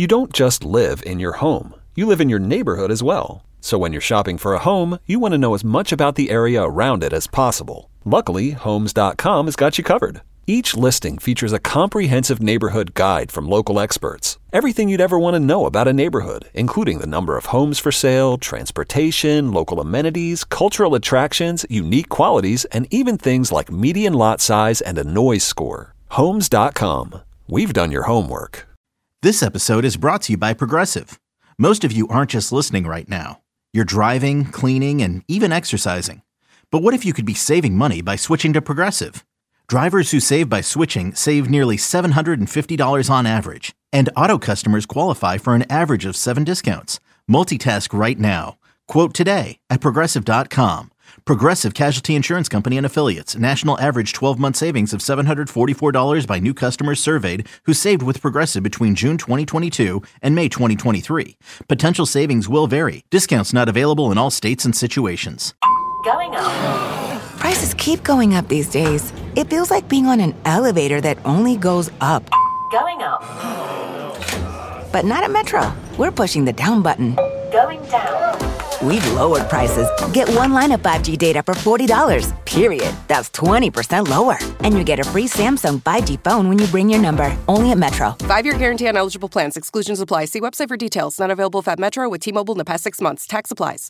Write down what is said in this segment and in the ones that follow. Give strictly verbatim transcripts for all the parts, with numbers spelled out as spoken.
You don't just live in your home. You live in your neighborhood as well. So when you're shopping for a home, you want to know as much about the area around it as possible. Luckily, Homes dot com has got you covered. Each listing features a comprehensive neighborhood guide from local experts. Everything you'd ever want to know about a neighborhood, including the number of homes for sale, transportation, local amenities, cultural attractions, unique qualities, and even things like median lot size and a noise score. Homes dot com. We've done your homework. This episode is brought to you by Progressive. Most of you aren't just listening right now. You're driving, cleaning, and even exercising. But what if you could be saving money by switching to Progressive? Drivers who save by switching save nearly seven hundred fifty dollars on average. And auto customers qualify for an average of seven discounts. Multitask right now. Quote today at Progressive dot com. Progressive Casualty Insurance Company and Affiliates. National average twelve-month savings of seven hundred forty-four dollars by new customers surveyed who saved with Progressive between June twenty twenty-two and May twenty twenty-three. Potential savings will vary. Discounts not available in all states and situations. Going up. Prices keep going up these days. It feels like being on an elevator that only goes up. Going up. But not at Metro. We're pushing the down button. Going down. We've lowered prices. Get one line of five G data for forty dollars, period. That's twenty percent lower. And you get a free Samsung five G phone when you bring your number. Only at Metro. Five-year guarantee on eligible plans. Exclusions apply. See website for details. Not available if at Metro with T-Mobile in the past six months. Tax applies.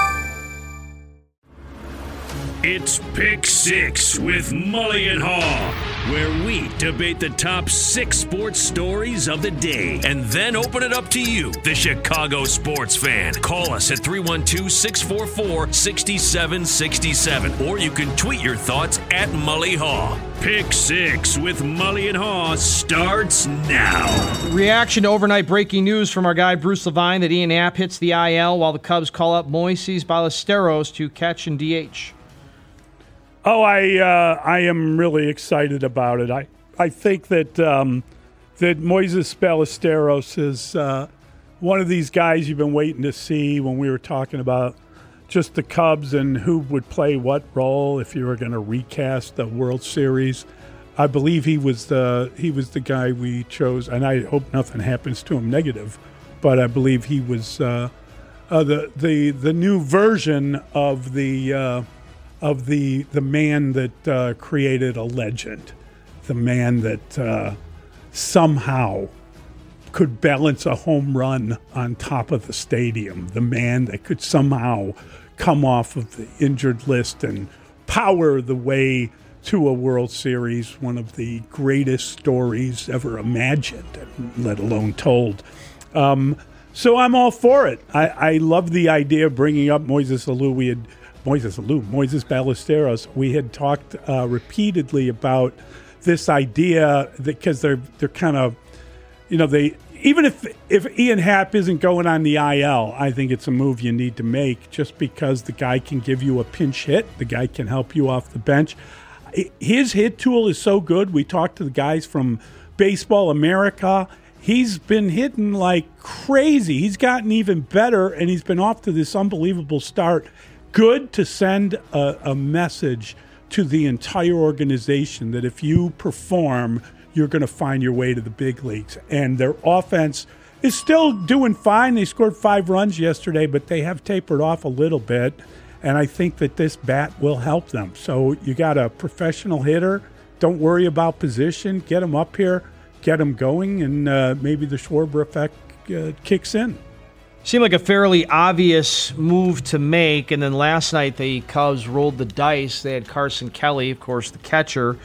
It's Pick Six with Mully and Haw, where we debate the top six sports stories of the day and then open it up to you, the Chicago sports fan. Call us at three one two, six four four, six seven six seven, or you can tweet your thoughts at Mully Haw. Pick Six with Mully and Haw starts now. Reaction to overnight breaking news from our guy Bruce Levine that Ian Happ hits the I L while the Cubs call up Moises Ballesteros to catch and D H. Oh, I uh, I am really excited about it. I, I think that um, that Moises Ballesteros is uh, one of these guys you've been waiting to see when we were talking about just the Cubs and who would play what role if you were going to recast the World Series. I believe he was the he was the guy we chose, and I hope nothing happens to him negative, but I believe he was uh, uh, the the the new version of the. Uh, of the the man that uh, created a legend, the man that uh, somehow could balance a home run on top of the stadium, the man that could somehow come off of the injured list and power the way to a World Series, one of the greatest stories ever imagined, let alone told. Um, so I'm all for it. I, I love the idea of bringing up Moises Alou. We had Moises Alou, Moises Ballesteros. We had talked uh, repeatedly about this idea because they're they're kind of, you know, they even if if Ian Happ isn't going on the I L, I think it's a move you need to make just because the guy can give you a pinch hit, the guy can help you off the bench. His hit tool is so good. We talked to the guys from Baseball America. He's been hitting like crazy. He's gotten even better, and he's been off to this unbelievable start. Good to send a, a message to the entire organization that if you perform, you're going to find your way to the big leagues. And their offense is still doing fine. They scored five runs yesterday, but they have tapered off a little bit. And I think that this bat will help them. So you got a professional hitter. Don't worry about position. Get him up here, get him going, and uh, maybe the Schwarber effect uh, kicks in. Seemed like a fairly obvious move to make, and then last night the Cubs rolled the dice. They had Carson Kelly, of course, the catcher,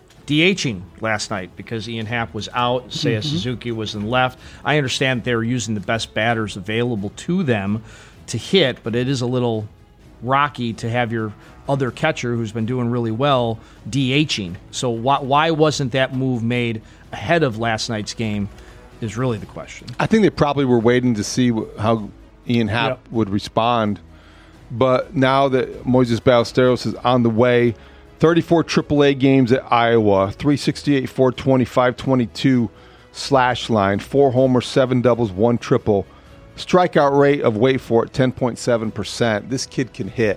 DHing last night because Ian Happ was out. Seiya mm-hmm. Suzuki was in left. I understand they were using the best batters available to them to hit, but it is a little rocky to have your other catcher who's been doing really well DHing. So why, why wasn't that move made ahead of last night's game is really the question. I think they probably were waiting to see how Ian Happ yep. would respond. But now that Moises Ballesteros is on the way, thirty-four triple A games at Iowa, three sixty-eight, four twenty, five twenty-two slash line, four homers, seven doubles, one triple. Strikeout rate of, wait for it, ten point seven percent. This kid can hit.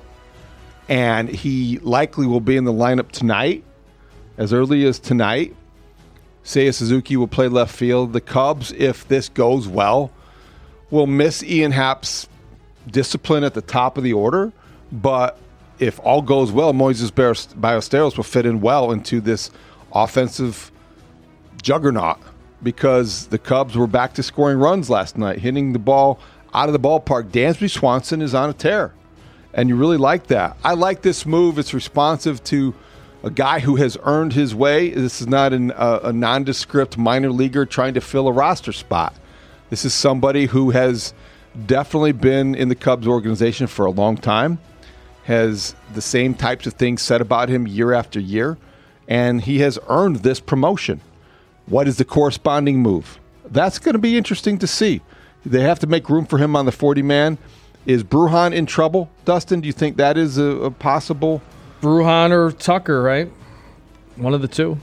And he likely will be in the lineup tonight, as early as tonight. Seiya Suzuki will play left field. The Cubs, if this goes well, will miss Ian Happ's discipline at the top of the order. But if all goes well, Moises Ballesteros will fit in well into this offensive juggernaut because the Cubs were back to scoring runs last night, hitting the ball out of the ballpark. Dansby Swanson is on a tear, and you really like that. I like this move. It's responsive to a guy who has earned his way. This is not an, uh, a nondescript minor leaguer trying to fill a roster spot. This is somebody who has definitely been in the Cubs organization for a long time, has the same types of things said about him year after year, and he has earned this promotion. What is the corresponding move? That's going to be interesting to see. They have to make room for him on the forty-man. Is Brujan in trouble, Dustin? Do you think that is a, a possible... Brujan or Tucker, right? One of the two.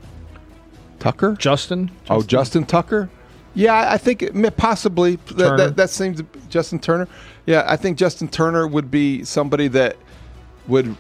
Tucker? Justin? Justin. Oh, Justin Tucker? Yeah, I think it, possibly. That, that, that seems to be Justin Turner. Yeah, I think Justin Turner would be somebody that would.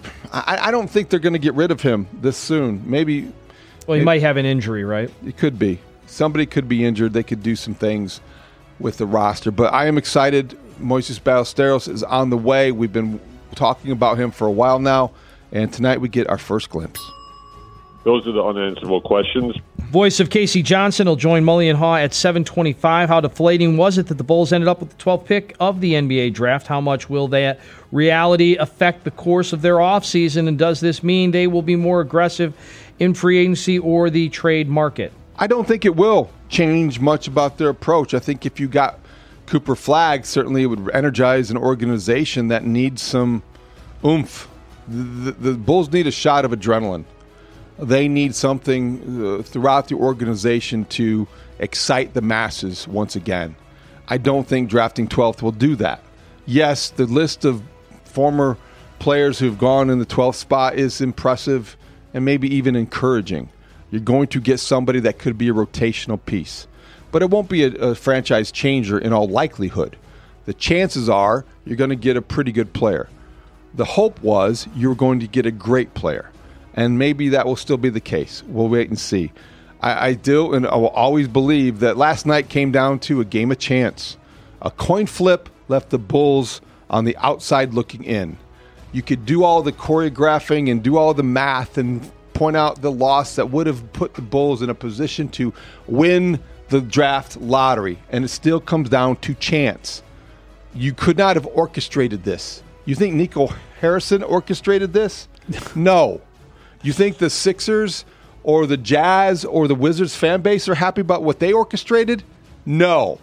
I, I don't think they're going to get rid of him this soon. Maybe. Well, he it, might have an injury, right? It could be. Somebody could be injured. They could do some things with the roster. But I am excited. Moises Ballesteros is on the way. We've been talking about him for a while now, and tonight we get our first glimpse. Those are the unanswerable questions. Voice of Casey Johnson will join Mully and Haw at seven twenty-five. How deflating was it that the Bulls ended up with the twelfth pick of the N B A draft? How much will that reality affect the course of their offseason, and does this mean they will be more aggressive in free agency or the trade market? I don't think it will change much about their approach. I think if you got Cooper Flagg, certainly it would energize an organization that needs some oomph. The, the, the Bulls need a shot of adrenaline. They need something uh, throughout the organization to excite the masses once again. I don't think drafting twelfth will do that. Yes, the list of former players who've gone in the twelfth spot is impressive and maybe even encouraging. You're going to get somebody that could be a rotational piece. But it won't be a, a franchise changer in all likelihood. The chances are you're going to get a pretty good player. The hope was you're going to get a great player. And maybe that will still be the case. We'll wait and see. I, I do, and I will always believe that last night came down to a game of chance. A coin flip left the Bulls on the outside looking in. You could do all the choreographing and do all the math and point out the loss that would have put the Bulls in a position to win the draft lottery, and it still comes down to chance. You could not have orchestrated this. You think Nico Harrison orchestrated this? No. You think the Sixers or the Jazz or the Wizards fan base are happy about what they orchestrated? No.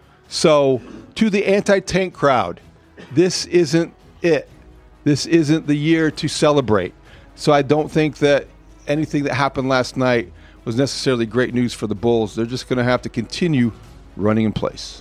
So, to the anti-tank crowd, this isn't it. This isn't the year to celebrate. So I don't think that anything that happened last night was necessarily great news for the Bulls. They're just going to have to continue running in place.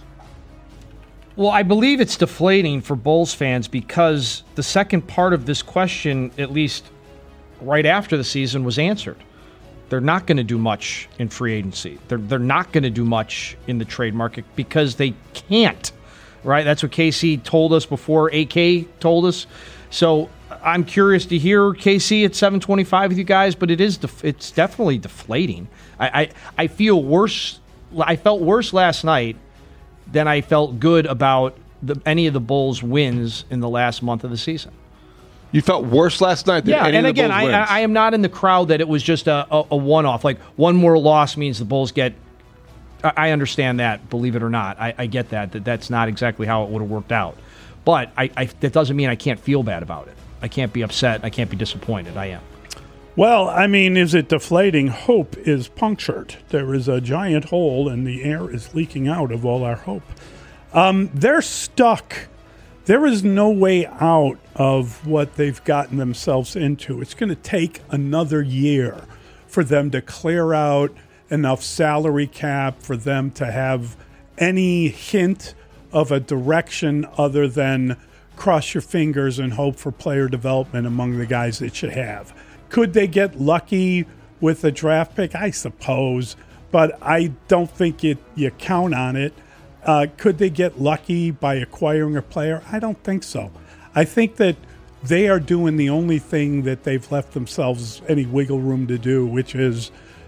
Well, I believe it's deflating for Bulls fans because the second part of this question, at least right after the season, was answered. They're not going to do much in free agency. They're they're not going to do much in the trade market because they can't, right? That's what K C told us before A K told us. So I'm curious to hear K C at seven twenty-five with you guys, but it is def- it's definitely deflating. I, I I feel worse. I felt worse last night than I felt good about the, any of the Bulls' wins in the last month of the season. You felt worse last night than yeah, any and of the again, Bulls' I, wins. I am not in the crowd that it was just a, a, a one-off. Like, one more loss means the Bulls get... I, I understand that, believe it or not. I, I get that, that that's not exactly how it would have worked out. But I, I, that doesn't mean I can't feel bad about it. I can't be upset. I can't be disappointed. I am. Well, I mean, is it deflating? Hope is punctured. There is a giant hole, and the air is leaking out of all our hope. Um, they're stuck. There is no way out of what they've gotten themselves into. It's going to take another year for them to clear out enough salary cap for them to have any hint of a direction other than cross your fingers and hope for player development among the guys that you have. Could they get lucky with a draft pick? I suppose, but I don't think it, you count on it. Uh, could they get lucky by acquiring a player? I don't think so. I think that they are doing the only thing that they've left themselves any wiggle room to do, which is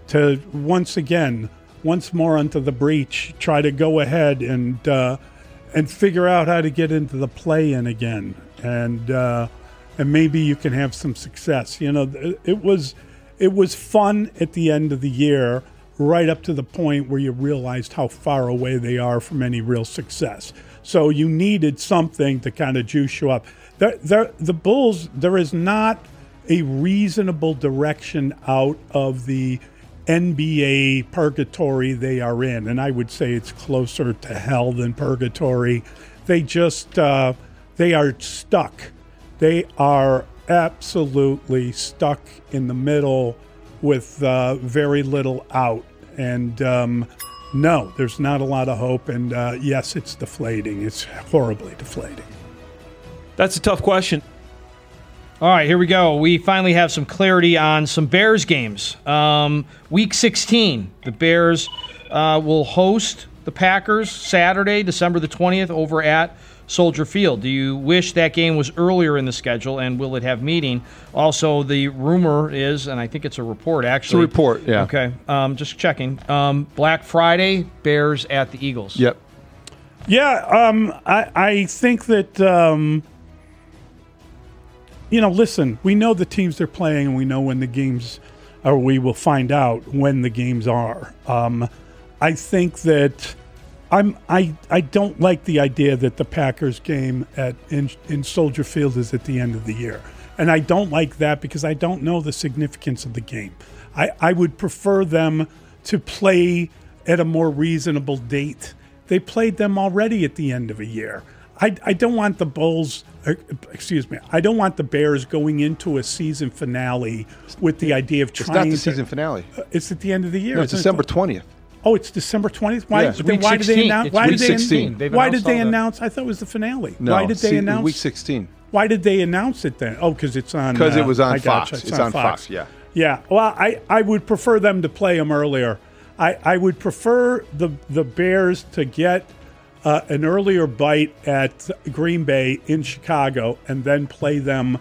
to once again, once more onto the breach, try to go ahead and uh, and figure out how to get into the play-in again, and uh, and maybe you can have some success. You know, it was it was fun at the end of the year, right up to the point where you realized how far away they are from any real success. So you needed something to kind of juice you up. The, the, the Bulls, there is not a reasonable direction out of the N B A purgatory they are in. And I would say it's closer to hell than purgatory. They just, uh, they are stuck. They are absolutely stuck in the middle with uh, very little out. And um, no, there's not a lot of hope. And uh, yes, it's deflating. It's horribly deflating. That's a tough question. All right, here we go. We finally have some clarity on some Bears games. Um, week sixteen, the Bears uh, will host the Packers Saturday, December the twentieth, over at Soldier Field. Do you wish that game was earlier in the schedule, and will it have meeting? Also, the rumor is, and I think it's a report, actually. It's a report, yeah. Okay, um, just checking. Um, Black Friday, Bears at the Eagles. Yep. Yeah, um, I, I think that... Um, You know, listen, we know the teams they're playing, and we know when the games, or we will find out when the games are. Um, I think that I'm I I don't like the idea that the Packers game at in, in Soldier Field is at the end of the year, and I don't like that because I don't know the significance of the game. I, I would prefer them to play at a more reasonable date. They played them already at the end of a year. I, I don't want the Bulls, uh, excuse me, I don't want the Bears going into a season finale with the idea of trying to... It's not the season finale. Uh, it's at the end of the year. No, it's December twentieth. Oh, it's December twentieth? Why, Yeah. then why did they announce... Why week did they, sixteen. They've why announced did they all that. announce... I thought it was the finale. No, why did they see, announce... week sixteen. Why did they announce it then? Oh, because it's on... Because uh, it was on I Fox. gotcha. It's, on Fox. yeah. Yeah, well, I, I would prefer them to play them earlier. I, I would prefer the the Bears to get... Uh, an earlier bite at Green Bay in Chicago and then play them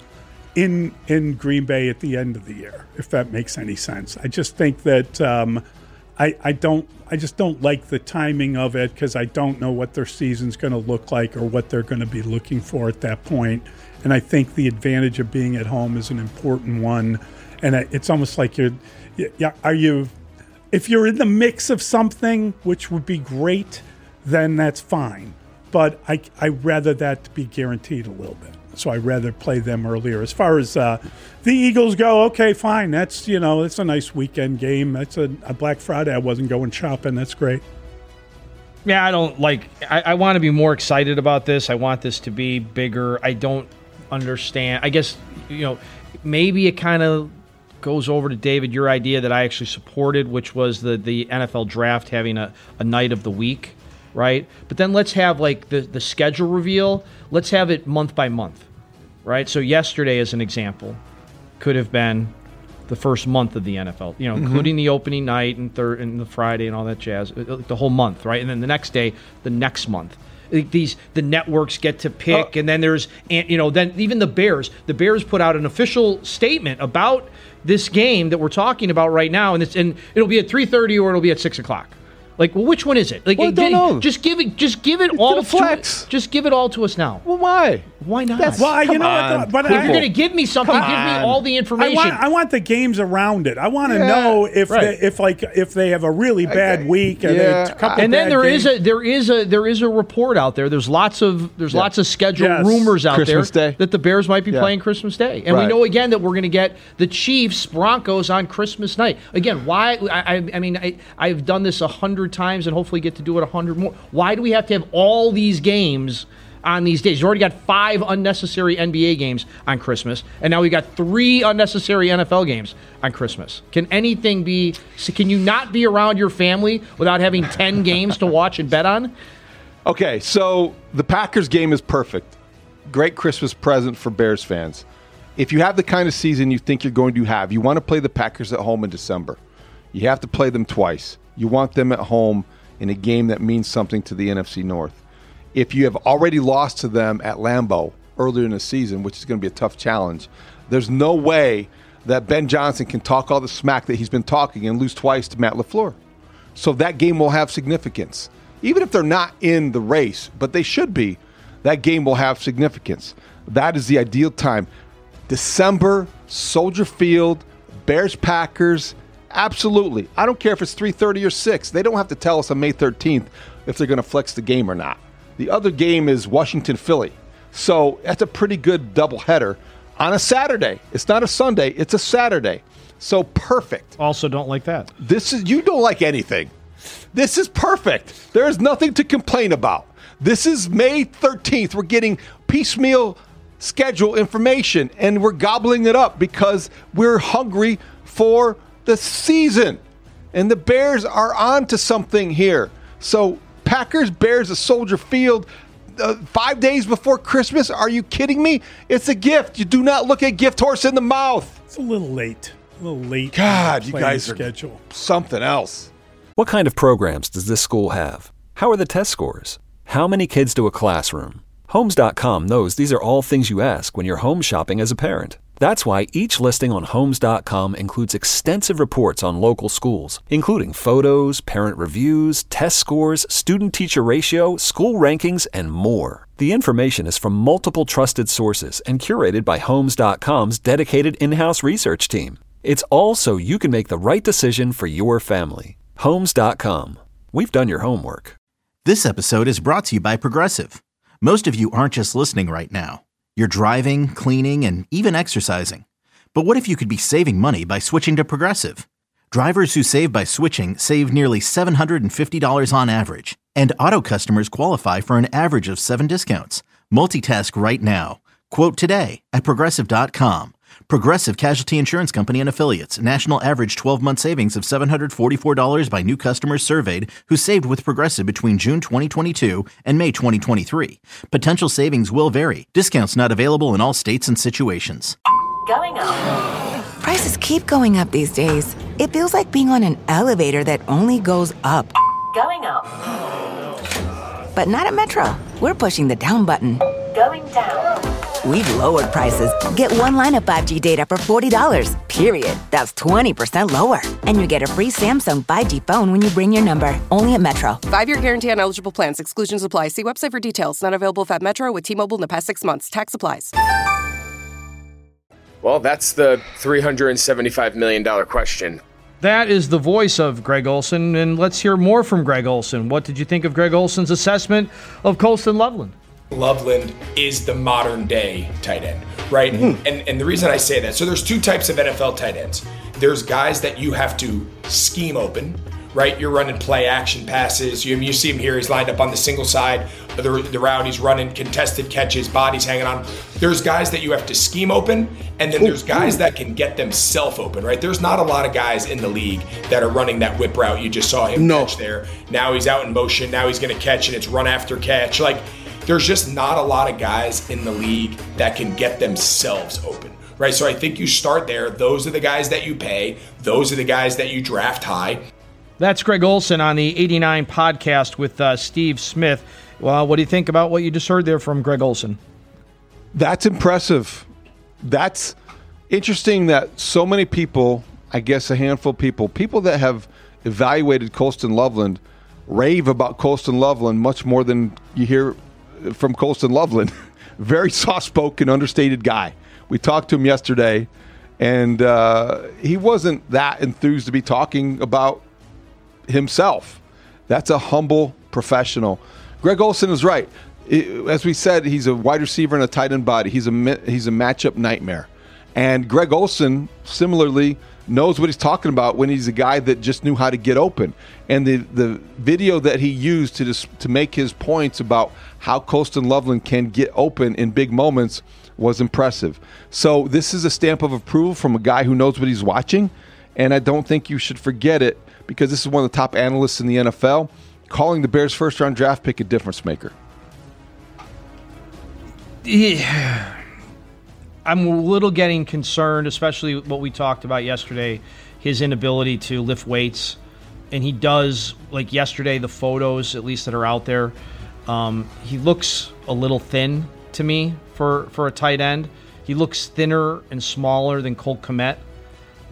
in in Green Bay at the end of the year, if that makes any sense. I just think that um, I, I don't I just don't like the timing of it because I don't know what their season's going to look like or what they're going to be looking for at that point. And I think the advantage of being at home is an important one. And it's almost like you're, yeah, are you, if you're in the mix of something, which would be great, then that's fine. But I, I'd rather that to be guaranteed a little bit. So I'd rather play them earlier. As far as uh, the Eagles go, okay, fine. That's, you know, it's a nice weekend game. That's a, a Black Friday. I wasn't going shopping. That's great. Yeah, I don't like, I, I want to be more excited about this. I want this to be bigger. I don't understand. I guess, you know, maybe it kind of goes over to, David, your idea that I actually supported, which was the, the N F L draft having a, a night of the week. Right? But then let's have like the, the schedule reveal. Let's have it month by month. Right? So yesterday, as an example, could have been the first month of the N F L, you know, mm-hmm. including the opening night and third and the Friday and all that jazz, the whole month, right? And then the next day, the next month. These the networks get to pick, oh. and then there's, you know, then even the Bears. The Bears put out an official statement about this game that we're talking about right now, and it's and it'll be at three thirty or it'll be at six o'clock. Like, well, which one is it? Like, well, I don't know. Just give it. Just give it it's all to us. Just give it all to us now. Well, why? Why not? That's, well, you know on, what? But if you're going to give me something, give me all the information. I want, I want the games around it. I want to yeah, know if right. they, if like if they have a really bad okay. week and yeah. a couple. And then bad there games. is a there is a there is a report out there. There's lots of there's yeah. lots of scheduled yes. rumors out Christmas there Day. that the Bears might be yeah. playing Christmas Day, and right. we know again that we're going to get the Chiefs Broncos on Christmas night. Again, why? I I, I mean I I've done this a hundred times and hopefully get to do it a hundred more. Why do we have to have all these games on these days? You already got five unnecessary N B A games on Christmas, and now we got three unnecessary N F L games on Christmas. Can anything be? Can you not be around your family without having ten games to watch and bet on? Okay, so the Packers game is perfect. Great Christmas present for Bears fans. If you have the kind of season you think you're going to have, you want to play the Packers at home in December. You have to play them twice. You want them at home in a game that means something to the N F C North. If you have already lost to them at Lambeau earlier in the season, which is going to be a tough challenge, there's no way that Ben Johnson can talk all the smack that he's been talking and lose twice to Matt LaFleur. So that game will have significance. Even if they're not in the race, but they should be, that game will have significance. That is the ideal time. December, Soldier Field, Bears-Packers, absolutely. I don't care if it's three thirty or six. They don't have to tell us on May thirteenth if they're going to flex the game or not. The other game is Washington-Philly. So that's a pretty good doubleheader on a Saturday. It's not a Sunday. It's a Saturday. So perfect. Also don't like that. This is you don't like anything. This is perfect. There is nothing to complain about. This is May thirteenth. We're getting piecemeal schedule information, and we're gobbling it up because we're hungry for the season. And the Bears are on to something here. So Packers, Bears, a Soldier Field, uh, five days before Christmas. Are you kidding me? It's a gift. You do not look a gift horse in the mouth. It's a little late. A little late. God, you guys schedule. are something else. What kind of programs does this school have? How are the test scores? How many kids do a classroom? Homes dot com knows these are all things you ask when you're home shopping as a parent. That's why each listing on Homes dot com includes extensive reports on local schools, including photos, parent reviews, test scores, student-teacher ratio, school rankings, and more. The information is from multiple trusted sources and curated by Homes dot com's dedicated in-house research team. It's all so you can make the right decision for your family. Homes dot com. We've done your homework. This episode is brought to you by Progressive. Most of you aren't just listening right now. You're driving, cleaning, and even exercising. But what if you could be saving money by switching to Progressive? Drivers who save by switching save nearly seven hundred fifty dollars on average. And auto customers qualify for an average of seven discounts. Multitask right now. Quote today at Progressive dot com. Progressive Casualty Insurance Company and Affiliates. National average twelve-month savings of seven hundred forty-four dollars by new customers surveyed who saved with Progressive between June twenty twenty-two and May twenty twenty-three. Potential savings will vary. Discounts not available in all states and situations. Going up. Prices keep going up these days. It feels like being on an elevator that only goes up. Going up. But not at Metro. We're pushing the down button. Going down. We've lowered prices. Get one line of five G data for forty dollars, period. That's twenty percent lower. And you get a free Samsung five G phone when you bring your number. Only at Metro. Five-year guarantee on eligible plans. Exclusions apply. See website for details. Not available if at Metro with T-Mobile in the past six months. Tax applies. Well, that's the three hundred seventy-five million dollars question. That is the voice of Greg Olsen, and let's hear more from Greg Olsen. What did you think of Greg Olsen's assessment of Colston Loveland? Loveland is the modern day tight end, right? Mm. And and the reason I say that, so there's two types of N F L tight ends. There's guys that you have to scheme open, right? You're running play action passes. You, you see him here, he's lined up on the single side of the, the route. He's running contested catches, bodies hanging on. There's guys that you have to scheme open, and then there's guys that can get themselves open, right? There's not a lot of guys in the league that are running that whip route. You just saw him no. catch there. Now he's out in motion. Now he's going to catch, and it's run after catch. Like, there's just not a lot of guys in the league that can get themselves open, right? So I think you start there. Those are the guys that you pay. Those are the guys that you draft high. That's Greg Olsen on the eighty-nine podcast with uh, Steve Smith. Well, what do you think about what you just heard there from Greg Olsen? That's impressive. That's interesting that so many people, I guess a handful of people, people that have evaluated Colston Loveland rave about Colston Loveland much more than you hear from Colston Loveland. Very soft-spoken, understated guy. We talked to him yesterday, and uh, he wasn't that enthused to be talking about himself. That's a humble professional. Greg Olsen is right. As we said, he's a wide receiver and a tight end body. He's a he's a matchup nightmare. And Greg Olsen, similarly, knows what he's talking about when he's a guy that just knew how to get open. And the, the video that he used to dis, to make his points about how Colston Loveland can get open in big moments was impressive. So this is a stamp of approval from a guy who knows what he's watching, and I don't think you should forget it because this is one of the top analysts in the N F L, calling the Bears' first-round draft pick a difference maker. Yeah. I'm a little getting concerned, especially what we talked about yesterday, his inability to lift weights. And he does, like yesterday, the photos, at least that are out there, um, he looks a little thin to me for, for a tight end. He looks thinner and smaller than Cole Kmet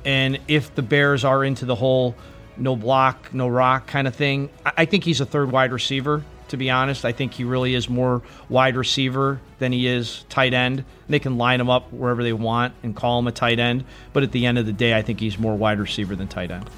And if the Bears are into the whole no block, no rock kind of thing, I, I think he's a third wide receiver, to be honest. I think he really is more wide receiver than he is tight end. They can line him up wherever they want and call him a tight end. But at the end of the day, I think he's more wide receiver than tight end.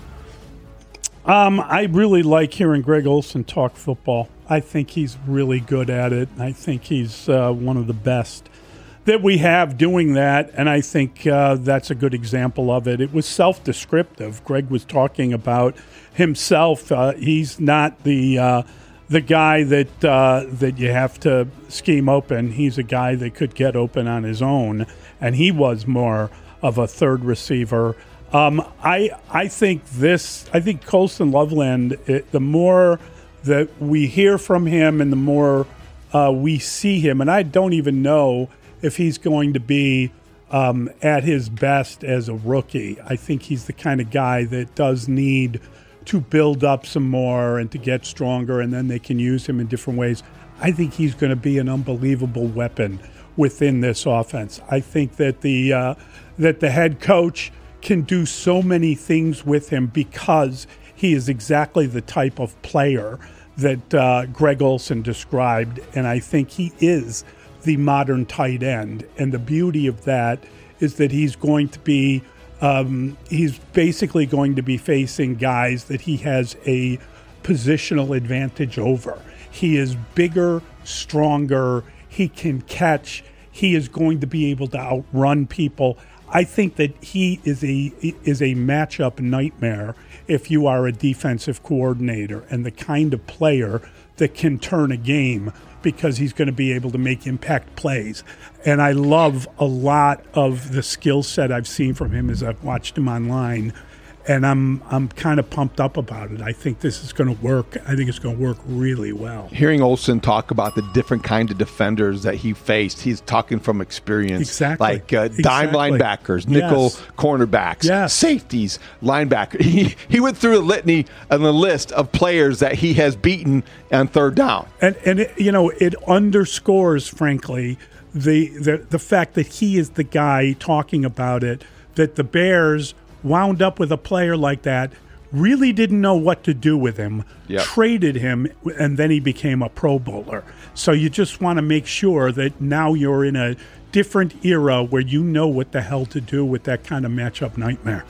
Um, I really like hearing Greg Olsen talk football. I think he's really good at it. I think he's uh, one of the best that we have doing that, and I think uh, that's a good example of it. It was self-descriptive. Greg was talking about himself. Uh, he's not the uh, the guy that uh, that you have to scheme open. He's a guy that could get open on his own, and he was more of a third receiver. Um, I I think this. I think Colston Loveland. It, the more that we hear from him, and the more uh, we see him, and I don't even know if he's going to be um, at his best as a rookie. I think he's the kind of guy that does need to build up some more and to get stronger, and then they can use him in different ways. I think he's going to be an unbelievable weapon within this offense. I think that the uh, that the head coach can do so many things with him because he is exactly the type of player that uh, Greg Olsen described, and I think he is the modern tight end. And the beauty of that is that he's going to be um, he's basically going to be facing guys that he has a positional advantage over. He is bigger, stronger, he can catch, he is going to be able to outrun people. I think that he is a is a matchup nightmare if you are a defensive coordinator and the kind of player that can turn a game, because he's going to be able to make impact plays. And I love a lot of the skill set I've seen from him as I've watched him online. And I'm I'm kind of pumped up about it. I think this is going to work. I think it's going to work really well. Hearing Olsen talk about the different kind of defenders that he faced, he's talking from experience. Exactly. Like uh, exactly. dime linebackers, nickel yes. cornerbacks, yes. safeties, linebackers. He, he went through a litany and a list of players that he has beaten on third down. And, and it, you know, it underscores, frankly, the, the the fact that he is the guy talking about it, that the Bears wound up with a player like that, really didn't know what to do with him, yep. traded him, and then he became a Pro Bowler. So you just want to make sure that now you're in a different era where you know what the hell to do with that kind of matchup nightmare.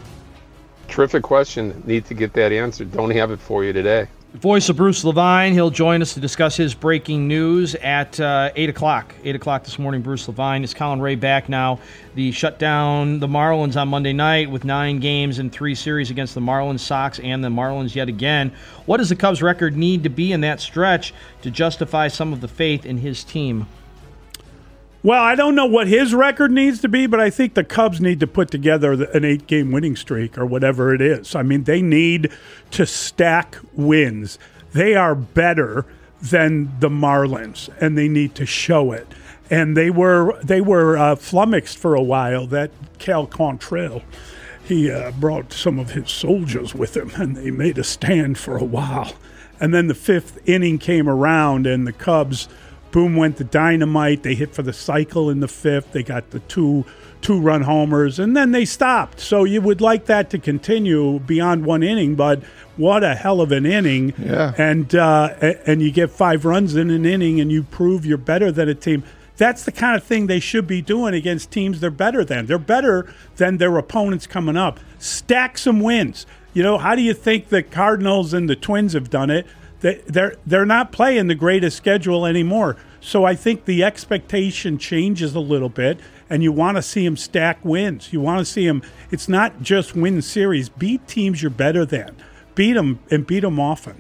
Terrific question. Need to get that answered. Don't have it for you today. Voice of Bruce Levine. He'll join us to discuss his breaking news at uh, eight o'clock. eight o'clock this morning, Bruce Levine. Is Colin Ray back now? The shut down the Marlins on Monday night with nine games and three series against the Marlins, Sox, and the Marlins yet again. What does the Cubs' record need to be in that stretch to justify some of the faith in his team? Well, I don't know what his record needs to be, but I think the Cubs need to put together an eight-game winning streak or whatever it is. I mean, they need to stack wins. They are better than the Marlins, and they need to show it. And they were they were uh, flummoxed for a while. That Cal Quantrill, he uh, brought some of his soldiers with him, and they made a stand for a while. And then the fifth inning came around, and the Cubs, boom, went the dynamite. They hit for the cycle in the fifth. They got the two two-run homers, and then they stopped. So you would like that to continue beyond one inning, but what a hell of an inning. Yeah. And, uh, and you get five runs in an inning, and you prove you're better than a team. That's the kind of thing they should be doing against teams they're better than. They're better than their opponents coming up. Stack some wins. You know, how do you think the Cardinals and the Twins have done it? They're they're not playing the greatest schedule anymore. So I think the expectation changes a little bit, and you want to see them stack wins. You want to see them. It's not just win series. Beat teams you're better than. Beat them and beat them often.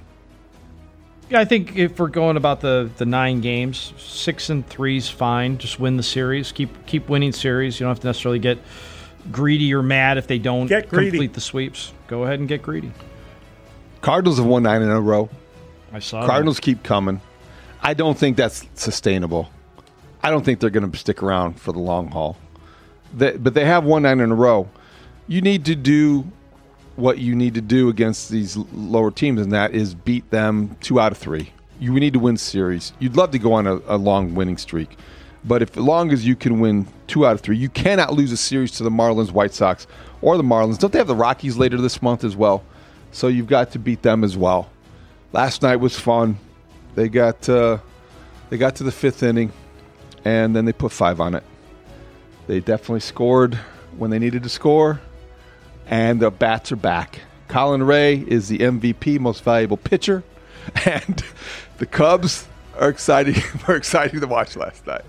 Yeah, I think if we're going about the, the nine games, six and three's fine. Just win the series. Keep keep winning series. You don't have to necessarily get greedy or mad if they don't complete the sweeps. Go ahead and get greedy. Cardinals have won nine in a row. I saw Cardinals that. keep coming. I don't think that's sustainable. I don't think they're going to stick around for the long haul. They, but they have won nine in a row. You need to do what you need to do against these lower teams, and that is beat them two out of three. You need to win series. You'd love to go on a, a long winning streak. But if, as long as you can win two out of three, you cannot lose a series to the Marlins, White Sox, or the Marlins. Don't they have the Rockies later this month as well? So you've got to beat them as well. Last night was fun. They got uh, they got to the fifth inning, and then they put five on it. They definitely scored when they needed to score, and the bats are back. Colin Ray is the M V P, most valuable pitcher, and the Cubs are exciting. Were exciting to watch last night.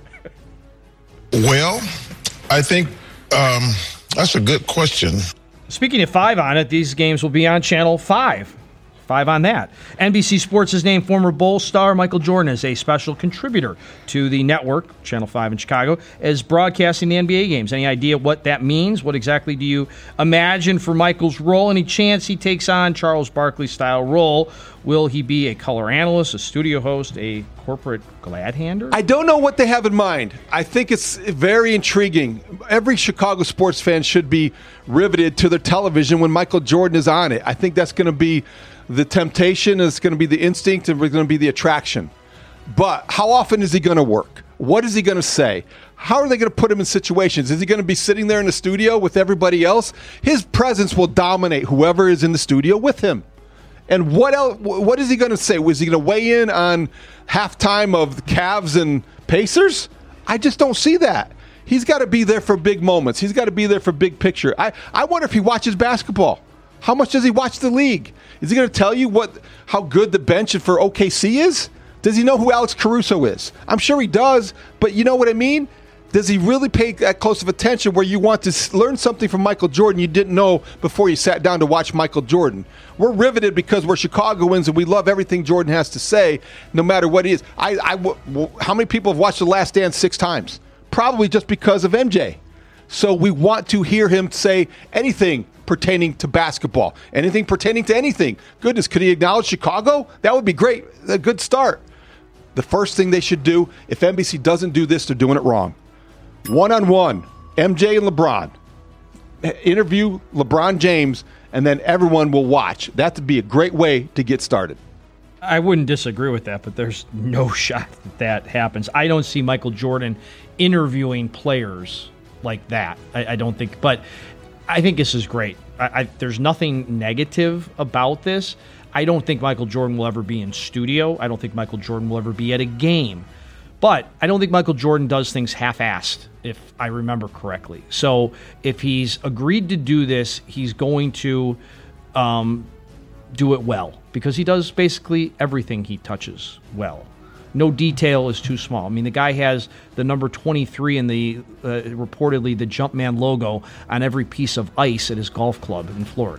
Well, I think um, that's a good question. Speaking of five on it, these games will be on Channel five. Five on that. N B C Sports has named former Bulls star Michael Jordan as a special contributor to the network, Channel five in Chicago, as broadcasting the N B A games. Any idea what that means? What exactly do you imagine for Michael's role? Any chance he takes on Charles Barkley-style role? Will he be a color analyst, a studio host, a corporate glad-hander? I don't know what they have in mind. I think it's very intriguing. Every Chicago sports fan should be riveted to their television when Michael Jordan is on it. I think that's going to be the temptation, it's going to be the instinct, and it's going to be the attraction. But how often is he going to work? What is he going to say? How are they going to put him in situations? Is he going to be sitting there in the studio with everybody else? His presence will dominate whoever is in the studio with him. And what else? What is he going to say? Was he going to weigh in on halftime of the Cavs and Pacers? I just don't see that. He's got to be there for big moments. He's got to be there for big picture. I, I wonder if he watches basketball. How much does he watch the league? Is he going to tell you what how good the bench for O K C is? Does he know who Alex Caruso is? I'm sure he does, but you know what I mean? Does he really pay that close of attention where you want to learn something from Michael Jordan you didn't know before you sat down to watch Michael Jordan? We're riveted because we're Chicagoans and we love everything Jordan has to say, no matter what he is. I, I, how many people have watched The Last Dance six times? Probably just because of M J. So we want to hear him say anything pertaining to basketball, anything pertaining to anything. Goodness, could he acknowledge Chicago? That would be great. A good start. The first thing they should do, if N B C doesn't do this, they're doing it wrong. One-on-one, M J and LeBron. Interview LeBron James, and then everyone will watch. That would be a great way to get started. I wouldn't disagree with that, but there's no shot that that happens. I don't see Michael Jordan interviewing players like that. I, I don't think, but I think this is great. I, I, there's nothing negative about this. I don't think Michael Jordan will ever be in studio. I don't think Michael Jordan will ever be at a game. But I don't think Michael Jordan does things half-assed, if I remember correctly. So if he's agreed to do this, he's going to um, do it well, because he does basically everything he touches well. No detail is too small. I mean, the guy has the number twenty-three in the, uh, reportedly, the Jumpman logo on every piece of ice at his golf club in Florida.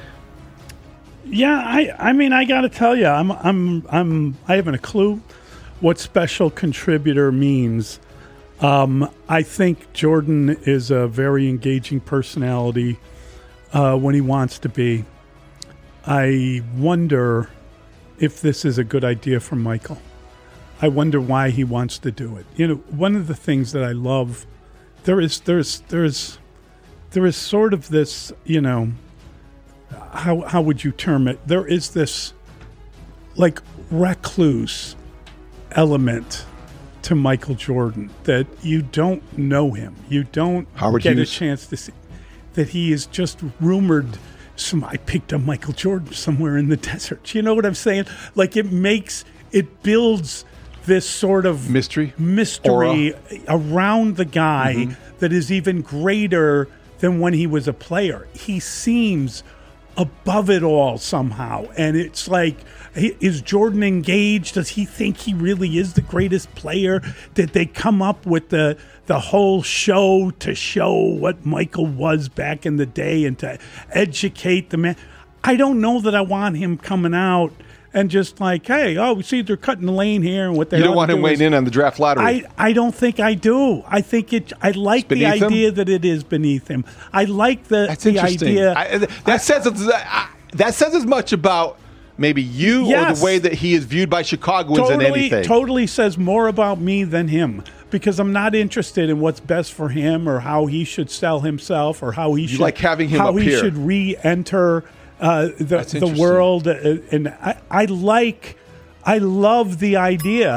Yeah, I, I mean, I got to tell you, I'm, I'm, I'm, I haven't a clue what special contributor means. Um, I think Jordan is a very engaging personality uh, when he wants to be. I wonder if this is a good idea for Michael. I wonder why he wants to do it. You know, one of the things that I love, there is, there's, there's, there is sort of this, you know, how how would you term it? There is this, like, recluse element to Michael Jordan that you don't know him. You don't Howard get Hughes. a chance to see that he is just rumored. Some I picked up Michael Jordan somewhere in the desert. You know what I'm saying? Like, it makes it builds this sort of mystery mystery Aura. around the guy Mm-hmm. that is even greater than when he was a player. He seems above it all somehow, and it's like, is Jordan engaged? Does he think he really is the greatest player? Did they come up with the the whole show to show what Michael was back in the day and to educate the man? I don't know that I want him coming out and just like, hey, oh, we see they're cutting the lane here, and what they You don't want him weighing in on the draft lottery. I, I don't think I do. I think it. I like the beneath him? idea that it is beneath him. I like the That's the interesting. idea. I, that says I, that says as much about maybe you Yes. or the way that he is viewed by Chicagoans totally, than anything. Totally says more about me than him, because I'm not interested in what's best for him or how he should sell himself or how he You should like having him how up he here. should re-enter uh, the That's the interesting. world. Uh, and I, I like, I love the idea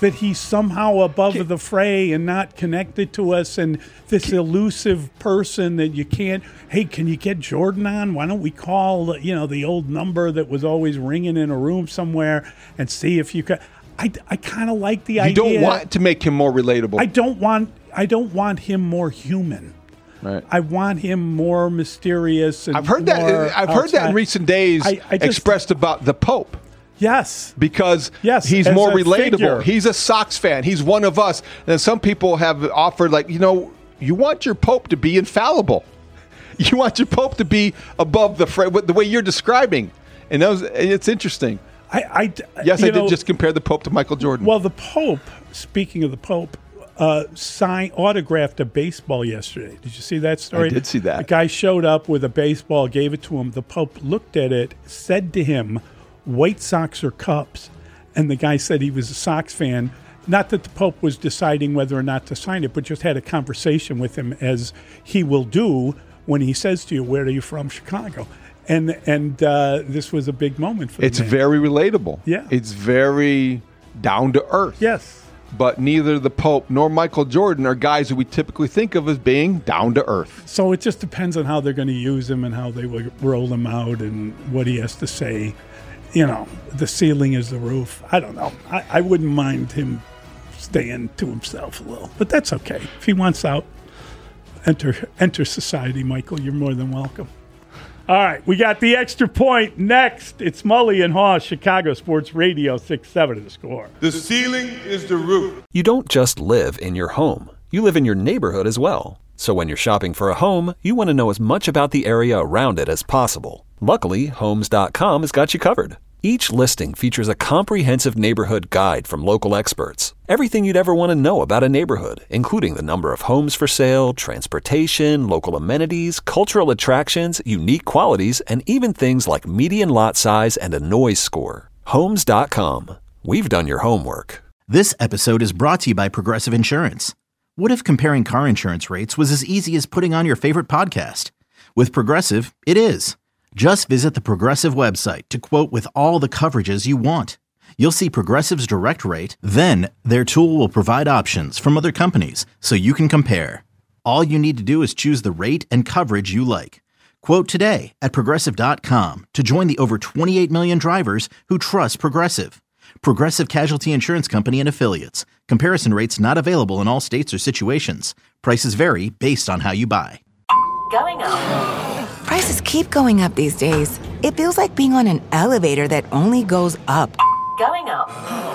that he's somehow above the fray and not connected to us, and this elusive person that you can't, hey, can you get Jordan on? Why don't we call, you know, the old number that was always ringing in a room somewhere and see if you could. I, I kind of like the you idea. You don't want to make him more relatable. I don't want I don't want him more human. Right. I want him more mysterious. And I've heard that. I've outside. heard that in recent days I, I just, expressed about the Pope. Yes. Because yes, he's more relatable. Figure. He's a Sox fan. He's one of us. And some people have offered, like, you know, you want your Pope to be infallible. You want your Pope to be above the fray, the way you're describing. And that was, it's interesting. I, I, yes, I know, did just compare the Pope to Michael Jordan. Well, the Pope, speaking of the Pope, uh, signed, autographed a baseball yesterday. Did you see that story? I did see that. The guy showed up with a baseball, gave it to him. The Pope looked at it, said to him, White Sox or Cubs? And the guy said he was a Sox fan. Not that the Pope was deciding whether or not to sign it, but just had a conversation with him, as he will do when he says to you, where are you from? Chicago. And and uh, this was a big moment for the It's man. very relatable. Yeah. It's very down to earth. Yes. But neither the Pope nor Michael Jordan are guys who we typically think of as being down to earth. So it just depends on how they're going to use him and how they will roll him out and what he has to say. You know, the ceiling is the roof. I don't know. I, I wouldn't mind him staying to himself a little, but that's okay. If he wants out, enter enter society, Michael. You're more than welcome. All right, we got the extra point next. It's Mully and Haw, Chicago Sports Radio, six seven of The Score. The ceiling is the roof. You don't just live in your home. You live in your neighborhood as well. So when you're shopping for a home, you want to know as much about the area around it as possible. Luckily, Homes dot com has got you covered. Each listing features a comprehensive neighborhood guide from local experts. Everything you'd ever want to know about a neighborhood, including the number of homes for sale, transportation, local amenities, cultural attractions, unique qualities, and even things like median lot size and a noise score. Homes dot com. We've done your homework. This episode is brought to you by Progressive Insurance. What if comparing car insurance rates was as easy as putting on your favorite podcast? With Progressive, it is. Just visit the Progressive website to quote with all the coverages you want. You'll see Progressive's direct rate, then their tool will provide options from other companies so you can compare. All you need to do is choose the rate and coverage you like. Quote today at Progressive dot com to join the over twenty-eight million drivers who trust Progressive. Progressive Casualty Insurance Company and Affiliates. Comparison rates not available in all states or situations. Prices vary based on how you buy. Going up. Prices keep going up these days. It feels like being on an elevator that only goes up. Going up.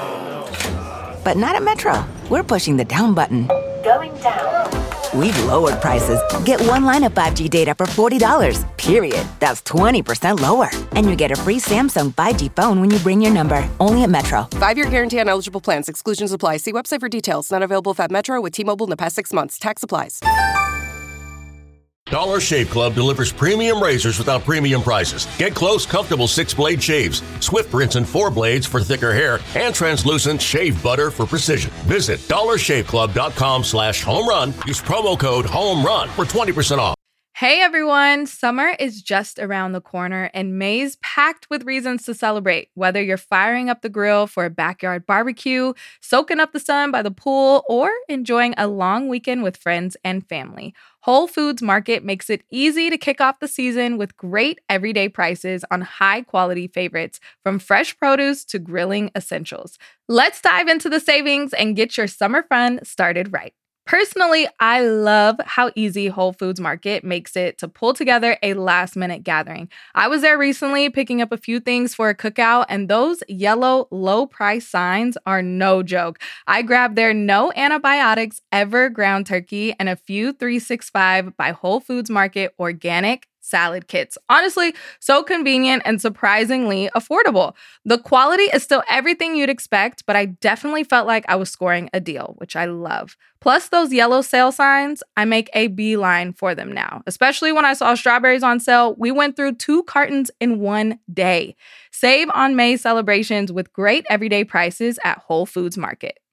But not at Metro. We're pushing the down button. Going down. We've lowered prices. Get one line of five G data for forty dollars, period. That's twenty percent lower. And you get a free Samsung five G phone when you bring your number. Only at Metro. Five-year guarantee on eligible plans. Exclusions apply. See website for details. Not available at Metro with T-Mobile in the past six months. Tax applies. Dollar Shave Club delivers premium razors without premium prices. Get close, comfortable six-blade shaves, swift rinse and four blades for thicker hair, and translucent shave butter for precision. Visit dollar shave club dot com slash home run. Use promo code HOMERUN for twenty percent off. Hey everyone, summer is just around the corner and May's packed with reasons to celebrate. Whether you're firing up the grill for a backyard barbecue, soaking up the sun by the pool, or enjoying a long weekend with friends and family, Whole Foods Market makes it easy to kick off the season with great everyday prices on high-quality favorites, from fresh produce to grilling essentials. Let's dive into the savings and get your summer fun started right. Personally, I love how easy Whole Foods Market makes it to pull together a last-minute gathering. I was there recently picking up a few things for a cookout, and those yellow low-price signs are no joke. I grabbed their no antibiotics ever ground turkey and a few three sixty-five by Whole Foods Market organic salad kits. Honestly, so convenient and surprisingly affordable. The quality is still everything you'd expect, but I definitely felt like I was scoring a deal, which I love. Plus those yellow sale signs, I make a beeline for them now. Especially when I saw strawberries on sale, we went through two cartons in one day. Save on May celebrations with great everyday prices at Whole Foods Market.